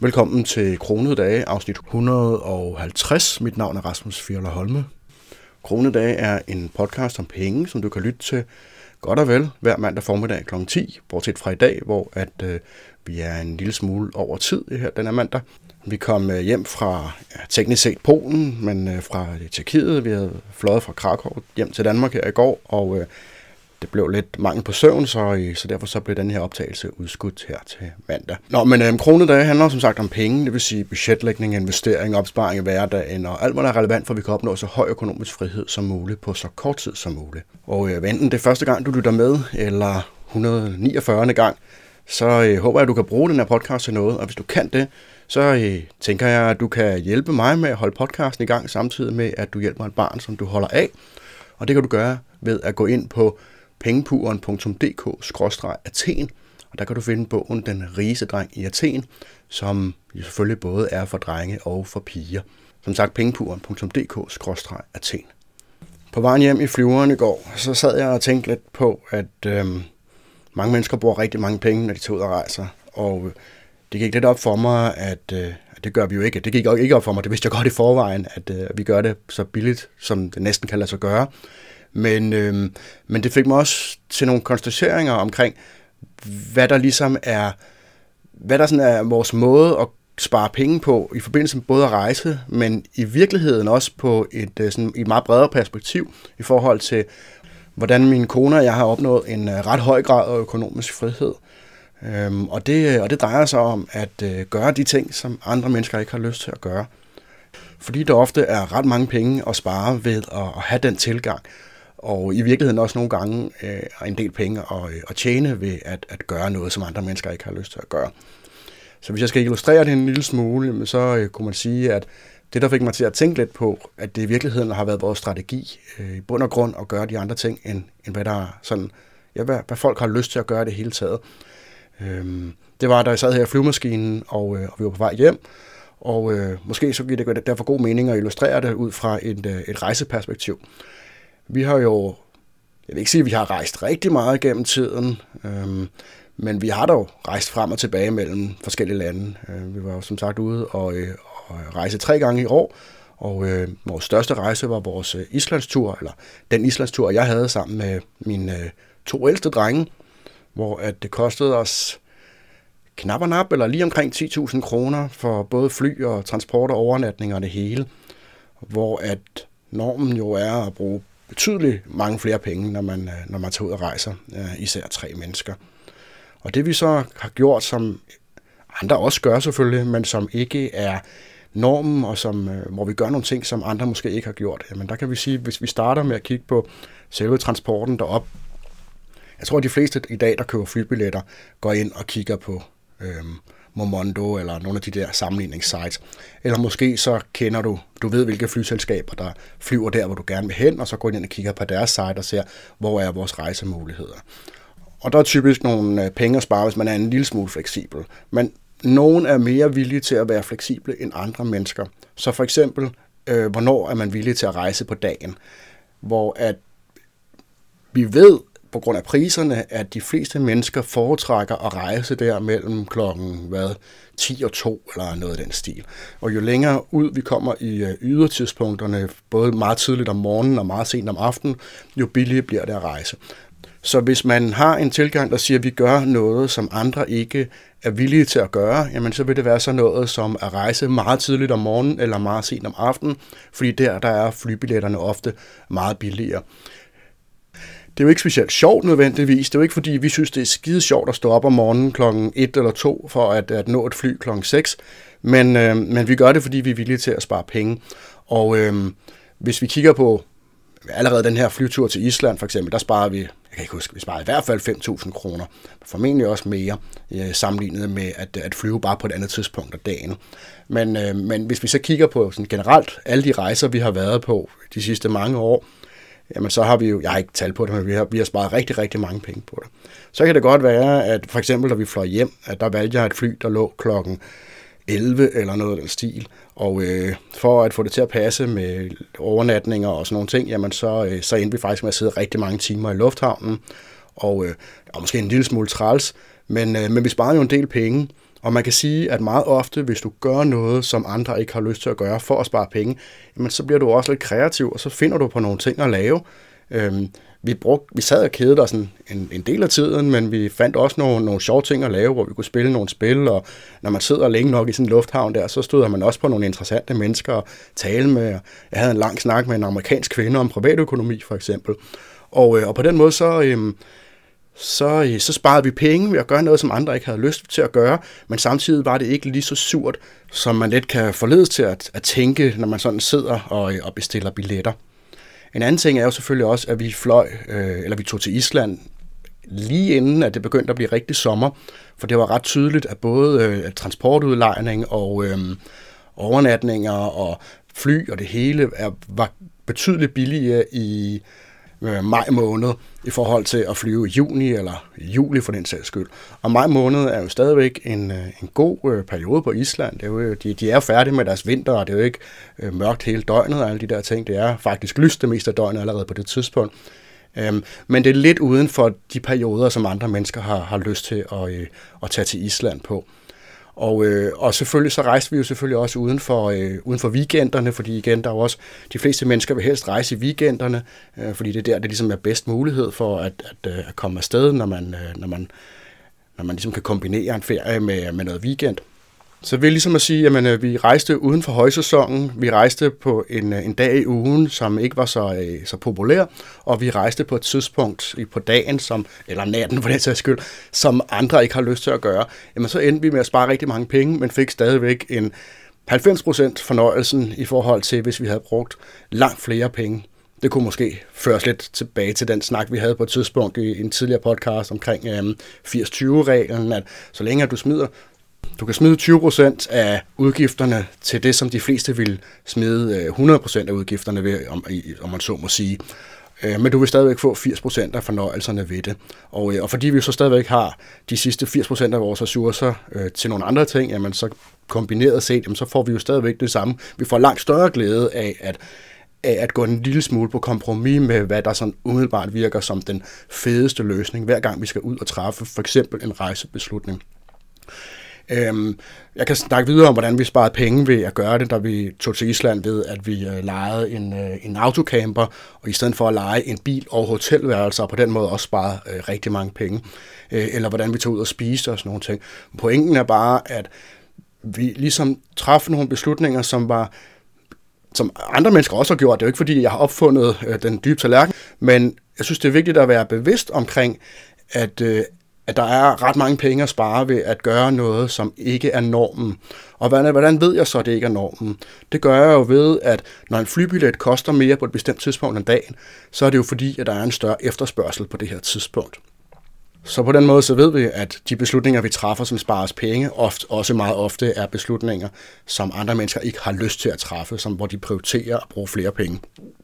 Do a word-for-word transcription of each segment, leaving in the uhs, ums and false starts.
Velkommen til Kronede Dage, afsnit et hundrede og halvtreds. Mit navn er Rasmus Fjerler Holme. Kronede Dage er en podcast om penge, som du kan lytte til godt og vel hver mandag formiddag klokken ti, bortset fra i dag, hvor at, øh, vi er en lille smule over tid her den her mandag. Vi kom øh, hjem fra ja, teknisk set Polen, men øh, fra Tjekkiet. Vi havde fløjet fra Krakow hjem til Danmark her i går, og øh, det blev lidt mangel på søvn, så, så derfor så blev den her optagelse udskudt her til mandag. Nå, men øh, Kronede Dage handler som sagt om penge, det vil sige budgetlægning, investering, opsparing i hverdagen og alt, hvad der er relevant for, at vi kan opnå så høj økonomisk frihed som muligt på så kort tid som muligt. Og øh, enten det er første gang, du lytter med, eller et hundrede og niogfyrre gang, så øh, håber jeg, at du kan bruge den her podcast til noget, og hvis du kan det, så øh, tænker jeg, at du kan hjælpe mig med at holde podcasten i gang, samtidig med, at du hjælper et barn, som du holder af. Og det kan du gøre ved at gå ind på pengepuren punktum d k skråstreg Athen, og der kan du finde bogen Den rigeste dreng i Athen, som jo selvfølgelig både er for drenge og for piger. Som sagt, pengepuren punktum d k skråstreg Athen. På vejen hjem i flyveren i går, så sad jeg og tænkte lidt på, at øhm, mange mennesker bruger rigtig mange penge, når de tager ud og rejser, og det gik lidt op for mig, at øh, det gør vi jo ikke. Det gik ikke op for mig, det vidste jeg godt i forvejen, at øh, vi gør det så billigt, som det næsten kan lade sig gøre. Men, øh, men det fik mig også til nogle konstateringer omkring, hvad der ligesom er, hvad der sådan er vores måde at spare penge på i forbindelse med både at rejse, men i virkeligheden også på et, sådan, et meget bredere perspektiv i forhold til, hvordan mine kone og jeg har opnået en ret høj grad af økonomisk frihed. Øhm, og, det, og det drejer sig om at øh, gøre de ting, som andre mennesker ikke har lyst til at gøre. Fordi der ofte er ret mange penge at spare ved at, at have den tilgang. Og i virkeligheden også nogle gange øh, en del penge at, at tjene ved at, at gøre noget, som andre mennesker ikke har lyst til at gøre. Så hvis jeg skal illustrere det en lille smule, så øh, kunne man sige, at det, der fik mig til at tænke lidt på, at det i virkeligheden har været vores strategi øh, i bund og grund at gøre de andre ting, end, end hvad, der sådan, ja, hvad, hvad folk har lyst til at gøre det hele taget. Øhm, det var, da jeg sad her i flyvemaskinen, og, øh, og vi var på vej hjem, og øh, måske så giver det derfor god mening at illustrere det ud fra et, øh, et rejseperspektiv. Vi har jo, jeg vil ikke sige, at vi har rejst rigtig meget gennem tiden, øhm, men vi har dog rejst frem og tilbage mellem forskellige lande. Øh, vi var jo som sagt ude og, øh, og rejse tre gange i år, og øh, vores største rejse var vores øh, Islandstur, eller den Islandstur, jeg havde sammen med mine øh, to ældste drenge, hvor at det kostede os knap og nap, eller lige omkring ti tusind kroner for både fly og transport og overnatning og det hele, hvor at normen jo er at bruge betydeligt mange flere penge, når man, når man tager ud og rejser, især tre mennesker. Og det vi så har gjort, som andre også gør selvfølgelig, men som ikke er normen, og som, hvor vi gør nogle ting, som andre måske ikke har gjort. Jamen der kan vi sige, hvis vi starter med at kigge på selve transporten derop, jeg tror, at de fleste i dag, der køber flybilletter, går ind og kigger på øhm, Momondo eller nogle af de der sammenligningssites. Eller måske så kender du, du ved, hvilke flyselskaber, der flyver der, hvor du gerne vil hen, og så går du ind og kigger på deres site og ser, hvor er vores rejsemuligheder. Og der er typisk nogle penge at spare, hvis man er en lille smule fleksibel. Men nogen er mere villige til at være fleksible end andre mennesker. Så for eksempel, øh, hvornår er man villig til at rejse på dagen? Hvor at vi ved, på grund af priserne, at de fleste mennesker foretrækker at rejse der mellem klokken hvad, ti og to eller noget af den stil. Og jo længere ud vi kommer i ydertidspunkterne, både meget tidligt om morgenen og meget sent om aftenen, jo billigere bliver det at rejse. Så hvis man har en tilgang, der siger, at vi gør noget, som andre ikke er villige til at gøre, jamen så vil det være sådan noget som at rejse meget tidligt om morgenen eller meget sent om aftenen, fordi der, der er flybilletterne ofte meget billigere. Det er jo ikke specielt sjovt nødvendigvis. Det er jo ikke, fordi vi synes, det er skide sjovt at stå op om morgenen klokken et eller to for at, at nå et fly klokken seks. Men, øh, men vi gør det, fordi vi er villige til at spare penge. Og øh, hvis vi kigger på allerede den her flytur til Island for eksempel, der sparer vi, jeg kan ikke huske, vi sparer i hvert fald fem tusind kroner. Formentlig også mere øh, sammenlignet med at, at flyve bare på et andet tidspunkt af dagen. Men, øh, men hvis vi så kigger på sådan generelt alle de rejser, vi har været på de sidste mange år, jamen så har vi jo, jeg har ikke talt på det, men vi har, vi har sparet rigtig, rigtig mange penge på det. Så kan det godt være, at for eksempel, da vi fløj hjem, at der valgte jeg et fly, der lå klokken elleve eller noget af den stil. Og øh, for at få det til at passe med overnatninger og sådan nogle ting, jamen så, øh, så endte vi faktisk med at sidde rigtig mange timer i lufthavnen, og, øh, og måske en lille smule træls, men, øh, men vi sparede jo en del penge, Og man kan sige, at meget ofte, hvis du gør noget, som andre ikke har lyst til at gøre for at spare penge, jamen, så bliver du også lidt kreativ, og så finder du på nogle ting at lave. Øhm, vi, brugte, vi sad og kedede os en, en, en del af tiden, men vi fandt også nogle, nogle sjove ting at lave, hvor vi kunne spille nogle spil, og når man sidder længe nok i sådan en lufthavn der, så støder man også på nogle interessante mennesker at tale med. Jeg havde en lang snak med en amerikansk kvinde om privatøkonomi, for eksempel. Og, øh, og på den måde, så... Øhm, Så, så sparede vi penge ved at gøre noget, som andre ikke havde lyst til at gøre, men samtidig var det ikke lige så surt, som man lidt kan forledes til at, at tænke, når man sådan sidder og, og bestiller billetter. En anden ting er jo selvfølgelig også, at vi fløj, øh, eller vi tog til Island lige inden, at det begyndte at blive rigtig sommer, for det var ret tydeligt, at både øh, transportudlejning og øh, overnatninger og fly og det hele er, var betydeligt billigere i maj måned i forhold til at flyve i juni eller juli for den sags skyld. Og maj måned er jo stadigvæk en, en god øh, periode på Island. Det er jo, de, de er jo færdige med deres vinter, og det er jo ikke øh, mørkt hele døgnet og alle de der ting. Det er faktisk lyst det meste af døgnet allerede på det tidspunkt. Øhm, men det er lidt uden for de perioder, som andre mennesker har, har lyst til at, øh, at tage til Island på. Og, øh, og selvfølgelig så rejste vi jo selvfølgelig også uden for, øh, uden for weekenderne, fordi igen, der er jo også, de fleste mennesker vil helst rejse i weekenderne, øh, fordi det er der, det ligesom er bedst mulighed for at, at, at komme afsted, når man, øh, når man, når man ligesom kan kombinere en ferie med, med noget weekend. Så vil ligesom at sige, at vi rejste uden for højsæsonen, vi rejste på en, en dag i ugen, som ikke var så, så populær, og vi rejste på et tidspunkt på dagen, som, eller natten for den sags skyld, som andre ikke har lyst til at gøre. Jamen så endte vi med at spare rigtig mange penge, men fik stadigvæk en halvfems procent fornøjelsen i forhold til, hvis vi havde brugt langt flere penge. Det kunne måske føres lidt tilbage til den snak, vi havde på et tidspunkt i en tidligere podcast omkring øhm, firs tyve-reglen, at så længe at du smider Du kan smide tyve procent af udgifterne til det, som de fleste vil smide hundrede procent af udgifterne ved, om, om man så må sige. Men du vil stadigvæk få firs procent af fornøjelserne ved det. Og, og fordi vi så stadigvæk har de sidste firs procent af vores ressourcer øh, til nogle andre ting, jamen så kombineret set, jamen så får vi jo stadigvæk det samme. Vi får langt større glæde af at, af at gå en lille smule på kompromis med, hvad der sådan umiddelbart virker som den fedeste løsning, hver gang vi skal ud og træffe for eksempel en rejsebeslutning. Jeg kan snakke videre om, hvordan vi sparede penge ved at gøre det, da vi tog til Island ved, at vi lejede en, en autocamper, og i stedet for at leje en bil og hotelværelser, og på den måde også sparede rigtig mange penge. Eller hvordan vi tog ud og spiste og sådan nogle ting. Pointen er bare, at vi ligesom træffede nogle beslutninger, som var som andre mennesker også har gjort. Det er jo ikke, fordi jeg har opfundet den dybe tallerken, men jeg synes, det er vigtigt at være bevidst omkring, at at der er ret mange penge at spare ved at gøre noget, som ikke er normen. Og hvordan, hvordan ved jeg så, at det ikke er normen? Det gør jeg jo ved, at når en flybillet koster mere på et bestemt tidspunkt af dagen, så er det jo fordi, at der er en større efterspørgsel på det her tidspunkt. Så på den måde så ved vi, at de beslutninger, vi træffer, som sparer os penge, ofte, også meget ofte er beslutninger, som andre mennesker ikke har lyst til at træffe, som, hvor de prioriterer at bruge flere penge.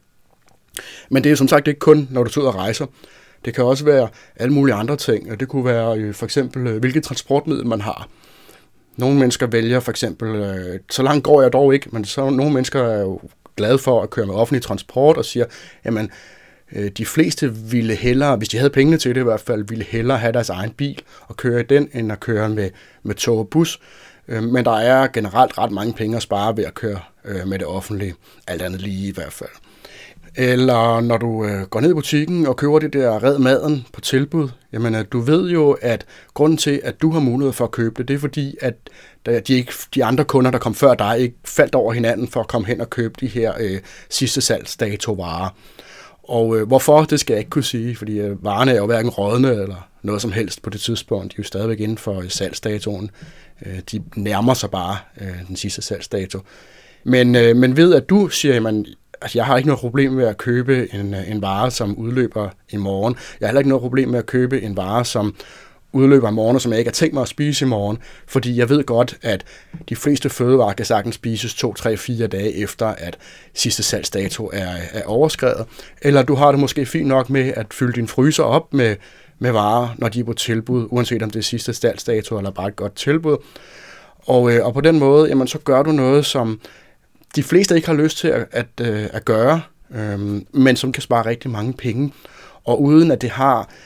Men det er som sagt ikke kun, når du tager ud og rejser. Det kan også være alle mulige andre ting. Det kunne være for eksempel, hvilket transportmiddel man har. Nogle mennesker vælger for eksempel, så langt går jeg dog ikke, men så nogle mennesker er jo glade for at køre med offentlig transport og siger, jamen de fleste ville hellere, hvis de havde pengene til det i hvert fald, ville hellere have deres egen bil og køre i den, end at køre med, med tog og bus. Men der er generelt ret mange penge at spare ved at køre med det offentlige, alt andet lige i hvert fald. Eller når du øh, går ned i butikken og køber det der red maden på tilbud, jamen at du ved jo, at grunden til, at du har mulighed for at købe det, det er fordi, at de, ikke, de andre kunder, der kom før dig, ikke faldt over hinanden for at komme hen og købe de her øh, sidste salgsdato-varer. Og øh, hvorfor, det skal jeg ikke kunne sige, fordi øh, varerne er jo hverken rådne eller noget som helst på det tidspunkt. De er jo stadigvæk inden for øh, salgsdatoen. Øh, de nærmer sig bare øh, den sidste salgsdato. Men, øh, men ved, at du siger, man Altså, jeg har ikke noget problem med at købe en, en vare, som udløber i morgen. Jeg har heller ikke noget problem med at købe en vare, som udløber i morgen, og som jeg ikke har tænkt mig at spise i morgen. Fordi jeg ved godt, at de fleste fødevarer kan sagtens spises to, tre, fire dage efter, at sidste salgsdato er, er overskredet. Eller du har det måske fint nok med at fylde din fryser op med, med varer, når de er på tilbud, uanset om det er sidste salgsdato eller bare et godt tilbud. Og, og på den måde, jamen, så gør du noget, som de fleste ikke har lyst til at, at, at gøre, øhm, men som kan spare rigtig mange penge, og uden at det har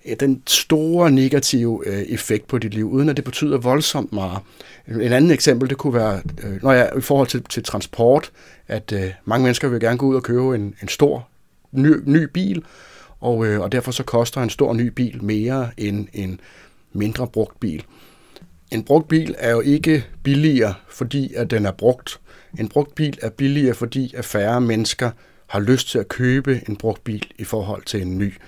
den store negative øh, effekt på dit liv, uden at det betyder voldsomt meget. En anden eksempel, det kunne være, øh, når jeg i forhold til, til transport, at øh, mange mennesker vil gerne gå ud og købe en, en stor ny, ny bil, og, øh, og derfor så koster en stor ny bil mere end en mindre brugt bil. En brugt bil er jo ikke billigere, fordi at den er brugt. En brugt bil er billigere, fordi at færre mennesker har lyst til at købe en brugt bil i forhold til en ny.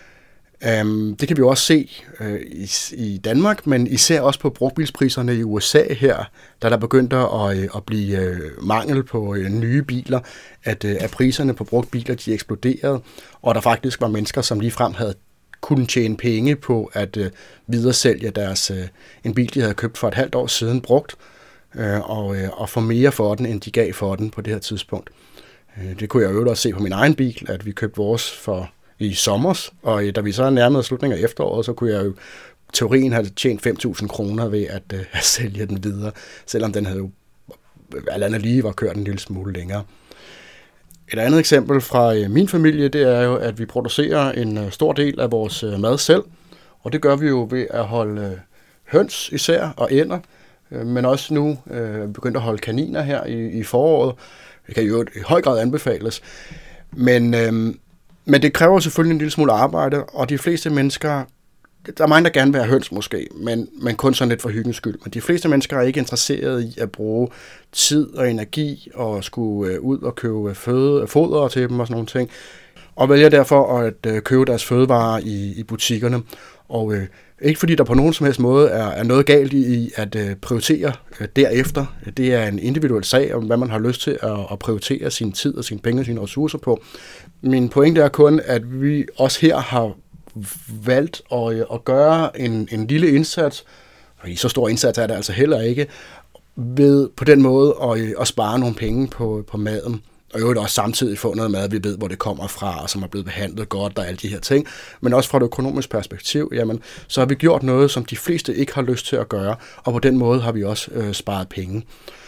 Um, det kan vi jo også se uh, i, i Danmark, men især også på brugtbilspriserne i U S A her, da der begyndte at, at blive uh, mangel på uh, nye biler, at, uh, at priserne på brugtbiler de eksploderede, og der faktisk var mennesker, som ligefrem havde kunne tjene penge på at uh, videresælge deres, uh, en bil, de havde købt for et halvt år siden brugt, uh, og, uh, og få mere for den, end de gav for den på det her tidspunkt. Uh, det kunne jeg jo også se på min egen bil, at vi købte vores for i sommer, og da vi så nærmede slutningen af efteråret, så kunne jeg jo teorien have tjent fem tusind kroner ved at, uh, at sælge den videre, selvom den havde jo alt andet lige var kørt en lille smule længere. Et andet eksempel fra uh, min familie, det er jo, at vi producerer en uh, stor del af vores uh, mad selv, og det gør vi jo ved at holde uh, høns især og ænder, uh, men også nu uh, begyndt at holde kaniner her i, i foråret. Det kan jo i høj grad anbefales, men uh, Men det kræver selvfølgelig en lille smule arbejde, og de fleste mennesker, der er mange, der gerne vil have høns måske, men, men kun sådan lidt for hyggens skyld. Men de fleste mennesker er ikke interesserede i at bruge tid og energi og skulle ud og købe føde, foder til dem og sådan nogle ting, og vælger derfor at købe deres fødevarer i, i butikkerne. Og øh, ikke fordi der på nogen som helst måde er, er noget galt i at øh, prioritere øh, derefter. Det er en individuel sag om, hvad man har lyst til at, at prioritere sin tid og sine penge og sine ressourcer på. Min pointe er kun, at vi også her har valgt at, at gøre en, en lille indsats, og i så stor indsats er det altså heller ikke, ved på den måde at, at spare nogle penge på, på maden. Og jo også samtidig få noget mad, vi ved, hvor det kommer fra, og som er blevet behandlet godt og alle de her ting. Men også fra et økonomisk perspektiv, jamen, så har vi gjort noget, som de fleste ikke har lyst til at gøre, og på den måde har vi også øh, sparet penge.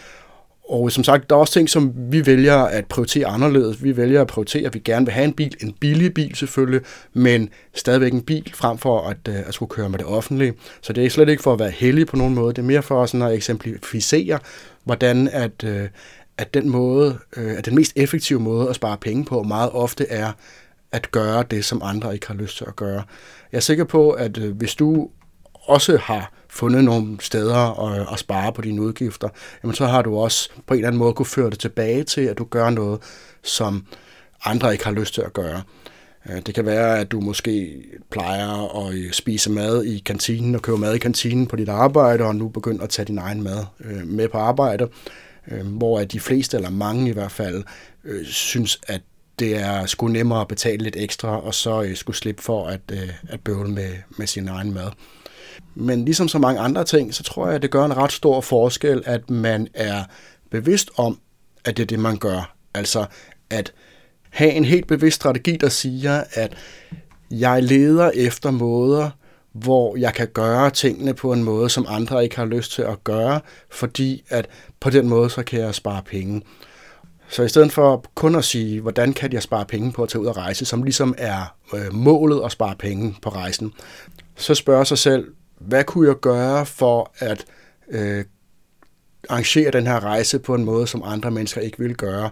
Og som sagt, der er også ting, som vi vælger at prioritere anderledes. Vi vælger at prioritere, at vi gerne vil have en bil, en billig bil selvfølgelig, men stadigvæk en bil, frem for at, øh, at skulle køre med det offentlige. Så det er slet ikke for at være heldig på nogen måde, det er mere for sådan at eksemplificere, hvordan at... Øh, at den måde, øh, at den mest effektive måde at spare penge på meget ofte er at gøre det, som andre ikke har lyst til at gøre. Jeg er sikker på, at øh, hvis du også har fundet nogle steder at, at spare på dine udgifter, jamen så har du også på en eller anden måde kunne føre det tilbage til, at du gør noget, som andre ikke har lyst til at gøre. Det kan være, at du måske plejer at spise mad i kantinen og købe mad i kantinen på dit arbejde, og nu begynder at tage din egen mad øh, med på arbejde, hvor de fleste, eller mange i hvert fald, øh, synes, at det er sgu nemmere at betale lidt ekstra, og så øh, skulle slippe for at, øh, at bøvle med, med sin egen mad. Men ligesom så mange andre ting, så tror jeg, at det gør en ret stor forskel, at man er bevidst om, at det er det, man gør. Altså at have en helt bevidst strategi, der siger, at jeg leder efter måder, hvor jeg kan gøre tingene på en måde, som andre ikke har lyst til at gøre, fordi at på den måde, så kan jeg spare penge. Så i stedet for kun at sige, hvordan kan jeg spare penge på at tage ud og rejse, som ligesom er øh, målet at spare penge på rejsen, så spørger sig selv, hvad kunne jeg gøre for at øh, arrangere den her rejse på en måde, som andre mennesker ikke vil gøre,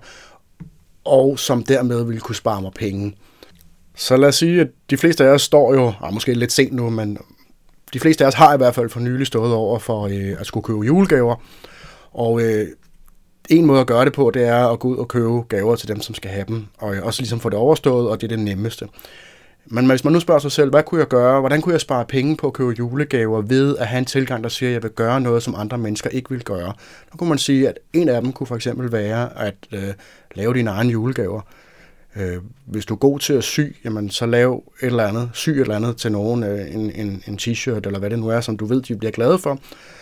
og som dermed ville kunne spare mig penge. Så lad os sige, at de fleste af os står jo, ah, måske lidt sent nu, men de fleste af os har i hvert fald for nylig stået over for øh, at skulle købe julegaver. Og øh, en måde at gøre det på, det er at gå ud og købe gaver til dem, som skal have dem, og øh, også ligesom få det overstået, og det er det nemmeste. Men hvis man nu spørger sig selv, hvad kunne jeg gøre, hvordan kunne jeg spare penge på at købe julegaver ved at have en tilgang, der siger, at jeg vil gøre noget, som andre mennesker ikke vil gøre. Så kunne man sige, at en af dem kunne for eksempel være at øh, lave dine egne julegaver. Øh, hvis du er god til at sy, jamen, så lav et eller andet, sy et eller andet til nogen, øh, en, en, en t-shirt eller hvad det nu er, som du ved, de bliver glade for.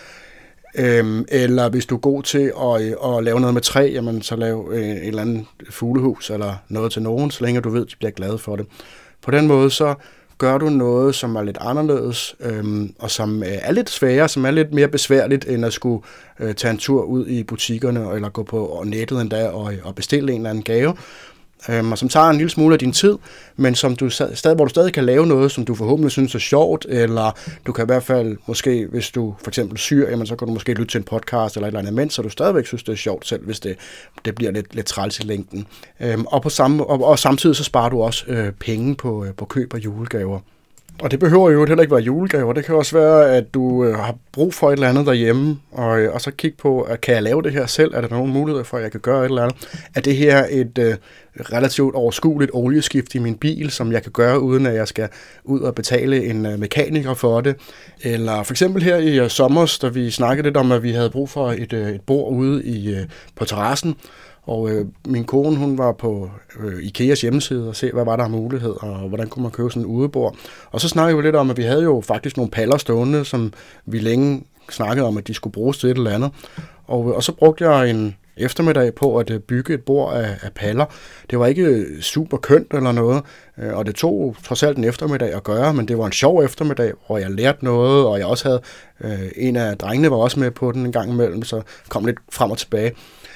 Øh, eller hvis du er god til at, at lave noget med træ, jamen, så lav øh, et eller andet fuglehus eller noget til nogen, så længe du ved, de bliver glade for det. På den måde så gør du noget, som er lidt anderledes, øhm, og som er lidt sværere, som er lidt mere besværligt, end at skulle øh, tage en tur ud i butikkerne, eller gå på nettet endda og, og bestille en eller anden gave. øh, og som tager en lille smule af din tid, men som du stadig, hvor du stadig kan lave noget, som du forhåbentlig synes er sjovt, eller du kan i hvert fald måske, hvis du for eksempel syr, jamen, så kan du måske lytte til en podcast eller et eller andet imens, så du stadigvæk synes, det er sjovt selv, hvis det, det bliver lidt, lidt træls i længden. Øhm, og, på samme, og, og samtidig så sparer du også øh, penge på, øh, på køb af julegaver. Og det behøver jo heller ikke være julegaver. Det kan også være, at du øh, har brug for et eller andet derhjemme, og, øh, og så kigge på, at kan jeg lave det her selv? Er der nogen mulighed for, at jeg kan gøre et eller andet? Er det her et øh, relativt overskueligt olieskift i min bil, som jeg kan gøre, uden at jeg skal ud og betale en øh, mekaniker for det? Eller for eksempel her i øh, sommer, da vi snakkede lidt om, at vi havde brug for et, øh, et bord ude i, øh, på terrassen, og øh, min kone, hun var på øh, Ikeas hjemmeside og se, hvad var der af mulighed, og hvordan kunne man købe sådan en udebord. Og så snakkede vi lidt om, at vi havde jo faktisk nogle paller stående, som vi længe snakkede om, at de skulle bruges til et eller andet. Og, og så brugte jeg en eftermiddag på at bygge et bord af, af paller. Det var ikke super kønt eller noget, og det tog trods alt en eftermiddag at gøre, men det var en sjov eftermiddag, hvor jeg lærte noget, og jeg også havde, øh, en af drengene var også med på den en gang imellem, så kom lidt frem og tilbage.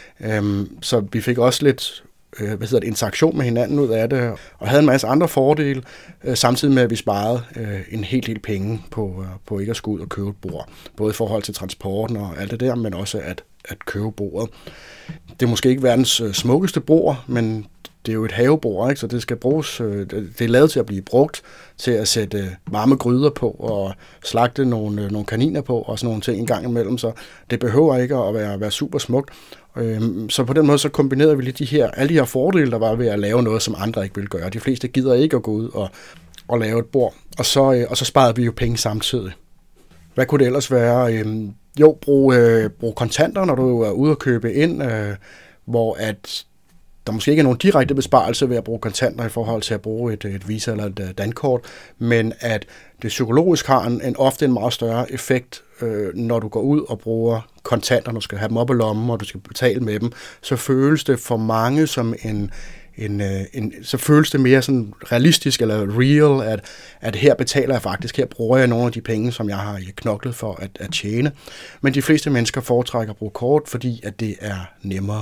Um, så vi fik også lidt øh, hvad hedder det, interaktion med hinanden ud af det, og havde en masse andre fordele, øh, samtidig med, at vi sparede øh, en hel del penge på, øh, på ikke at skulle ud og købe et bord. Både i forhold til transporten og alt det der, men også at, at købe bordet. Det er måske ikke verdens øh, smukkeste bord, men det er jo et havebord, ikke? Så det skal bruges, øh, det er lavet til at blive brugt til at sætte øh, varme gryder på og slagte nogle, øh, nogle kaniner på og sådan nogle ting en gang imellem, så det behøver ikke at være, være super smukt. Øh, så på den måde så kombinerede vi lidt de her, alle de her fordele, der var ved at lave noget, som andre ikke ville gøre. De fleste gider ikke at gå ud og, og lave et bord, og så, øh, og så sparede vi jo penge samtidig. Hvad kunne det ellers være? Øh, jo, brug, øh, brug kontanter, når du er ude og købe ind, øh, hvor at der måske ikke er nogen direkte besparelse ved at bruge kontanter i forhold til at bruge et, et Visa eller et dankort, men at det psykologisk har en, en ofte en meget større effekt, øh, når du går ud og bruger kontanter, når du skal have dem op i lommen, og du skal betale med dem, så føles det for mange som en, en, en så føles det mere sådan realistisk eller real, at, at her betaler jeg faktisk, her bruger jeg nogle af de penge, som jeg har knoklet for at, at tjene. Men de fleste mennesker foretrækker at bruge kort, fordi at det er nemmere.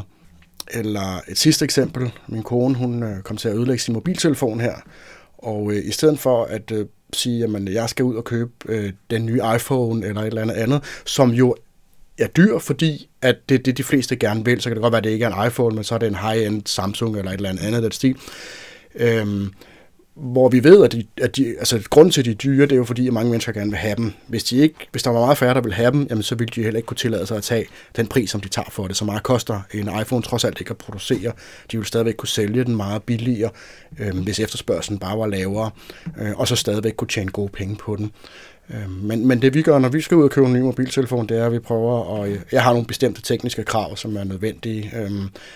Eller et sidste eksempel, min kone, hun øh, kom til at ødelægge sin mobiltelefon her, og øh, i stedet for at øh, sige, at jeg skal ud og købe øh, den nye iPhone eller et eller andet andet, som jo er dyr, fordi at det er det, de fleste gerne vil, så kan det godt være, at det ikke er en iPhone, men så er det en high-end Samsung eller et eller andet andet den stil. Øhm, hvor vi ved, at, de, at de, altså, grunden til, at de er dyre, det er jo fordi, at mange mennesker gerne vil have dem. Hvis, de ikke, hvis der var meget færre, der vil have dem, jamen, så ville de heller ikke kunne tillade sig at tage den pris, som de tager for det. Så meget koster en iPhone trods alt ikke at producere. De vil stadigvæk kunne sælge den meget billigere, øh, hvis efterspørgselen bare var lavere, øh, og så stadigvæk kunne tjene gode penge på den. Øh, men, men det vi gør, når vi skal ud og købe en ny mobiltelefon, det er, at vi prøver, og jeg har nogle bestemte tekniske krav, som er nødvendige øh,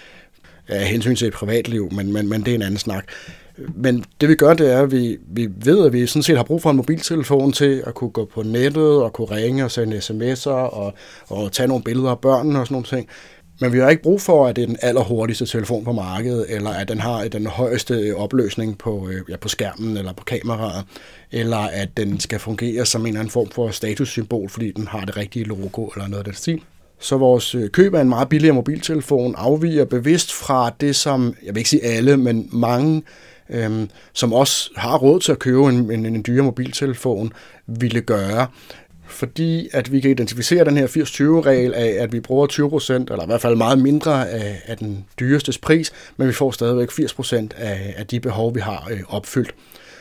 af hensyn til et privatliv, men, men, men det er en anden snak. Men det vi gør, det er, at vi, vi ved, at vi sådan set har brug for en mobiltelefon til at kunne gå på nettet og kunne ringe og sende sms'er og, og tage nogle billeder af børnene og sådan nogle ting. Men vi har ikke brug for, at det er den allerhurtigste telefon på markedet, eller at den har den højeste opløsning på, ja, på skærmen eller på kameraet, eller at den skal fungere som en eller anden form for statussymbol, fordi den har det rigtige logo eller noget af den stil. Så vores køb af en meget billigere mobiltelefon afviger bevidst fra det, som, jeg vil ikke sige alle, men mange, øhm, som også har råd til at købe en, en, en dyre mobiltelefon, ville gøre. Fordi at vi kan identificere den her firs tyve regel af, at vi bruger tyve procent, eller i hvert fald meget mindre af, af den dyrestes pris, men vi får stadigvæk firs procent af, af de behov, vi har øh, opfyldt.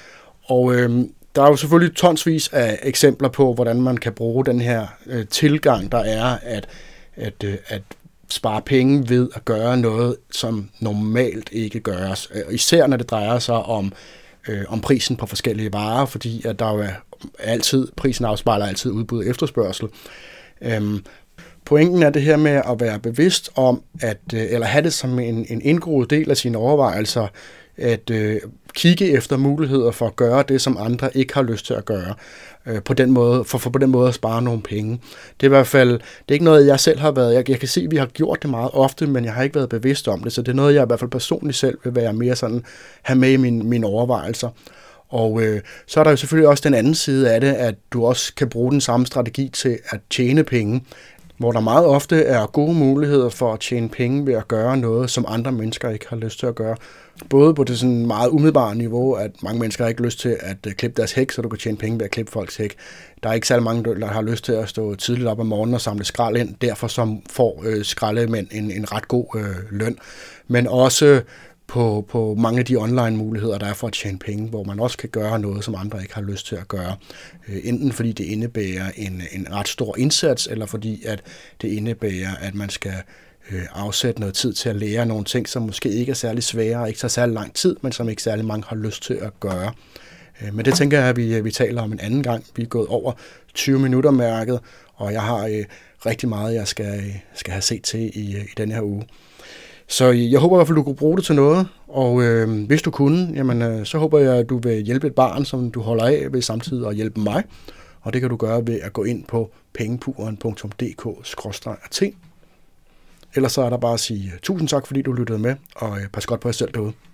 Og øhm, der er jo selvfølgelig tonsvis af eksempler på, hvordan man kan bruge den her øh, tilgang, der er at, at, øh, at spare penge ved at gøre noget, som normalt ikke gøres. Øh, især når det drejer sig om, øh, om prisen på forskellige varer, fordi at der jo er altid, prisen afspejler altid udbud og efterspørgsel. Øhm, pointen er det her med at være bevidst om, at, øh, eller have det som en, en indgroet del af sine overvejelser, at øh, kigge efter muligheder for at gøre det, som andre ikke har lyst til at gøre, øh, på den måde, for, for på den måde at spare nogle penge. Det er i hvert fald, det er ikke noget, jeg selv har været, jeg, jeg kan se, at vi har gjort det meget ofte, men jeg har ikke været bevidst om det, så det er noget, jeg i hvert fald personligt selv vil være mere sådan, have med i mine, mine overvejelser. Og øh, så er der jo selvfølgelig også den anden side af det, at du også kan bruge den samme strategi til at tjene penge. hvor der meget ofte er gode muligheder for at tjene penge ved at gøre noget, som andre mennesker ikke har lyst til at gøre. Både på det sådan meget umiddelbare niveau, at mange mennesker har ikke lyst til at klippe deres hæk, så du kan tjene penge ved at klippe folks hæk. Der er ikke særlig mange, der har lyst til at stå tidligt op om morgenen og samle skrald ind, derfor som får øh, skraldemænd en, en ret god øh, løn. Men også på, på mange af de online-muligheder, der er for at tjene penge, hvor man også kan gøre noget, som andre ikke har lyst til at gøre. Enten fordi det indebærer en, en ret stor indsats, eller fordi at det indebærer, at man skal øh, afsætte noget tid til at lære nogle ting, som måske ikke er særlig svære, og ikke så særlig lang tid, men som ikke særlig mange har lyst til at gøre. Men det tænker jeg, at vi, vi taler om en anden gang. Vi er gået over tyve minutter mærket, og jeg har øh, rigtig meget, jeg skal, skal have set til i, i denne her uge. Så jeg håber i hvert fald, du kunne bruge det til noget, og øh, hvis du kunne, jamen, øh, så håber jeg, at du vil hjælpe et barn, som du holder af, ved samtidig at hjælpe mig. Og det kan du gøre ved at gå ind på pengepuren punktum d k skråstreg a t. Ellers så er der bare at sige tusind tak, fordi du lyttede med, og øh, pas godt på jer selv derude.